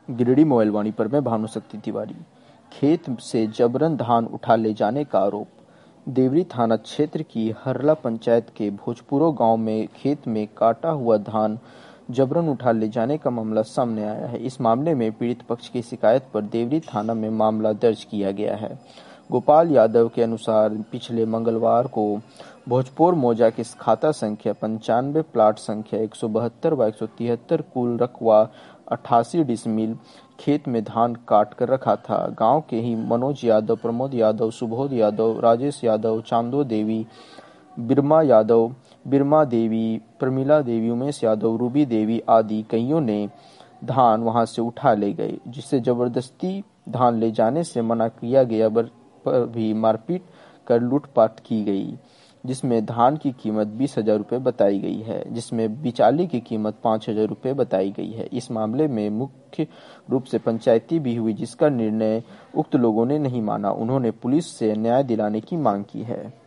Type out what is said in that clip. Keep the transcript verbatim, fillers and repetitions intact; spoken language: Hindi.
गिरिडीह मोबाइल पर मैं भानुशक्ति तिवारी। खेत से जबरन धान उठा ले जाने का आरोप। देवरी थाना क्षेत्र की हरला पंचायत के भोजपुरो गांव में खेत में काटा हुआ धान जबरन उठा ले जाने का मामला सामने आया है। इस मामले में पीड़ित पक्ष की शिकायत पर देवरी थाना में मामला दर्ज किया गया है। गोपाल यादव के अनुसार पिछले मंगलवार को भोजपुर मौजा के खाता संख्या पंचानवे प्लाट संख्या एक सौ बहत्तर व एक सौ तिहत्तर कुल रकवा अट्ठासी डिसमिल खेत में धान काट कर रखा था। गांव के ही मनोज यादव, प्रमोद यादव, सुबोध यादव, राजेश यादव, चांदो देवी, बिरमा यादव, बिरमा देवी, प्रमिला देवी, उमेश यादव, रूबी देवी आदि कईयों ने धान वहां से उठा ले गए, जिससे जबरदस्ती धान ले जाने से मना किया गया पर भी मारपीट कर लूटपाट की गई, जिसमें धान की कीमत बीस हजार रुपये बताई गई है, जिसमें बिचाली की कीमत पाँच हजार रुपये बताई गई है। इस मामले में मुख्य रूप से पंचायती भी हुई, जिसका निर्णय उक्त लोगों ने नहीं माना। उन्होंने पुलिस से न्याय दिलाने की मांग की है।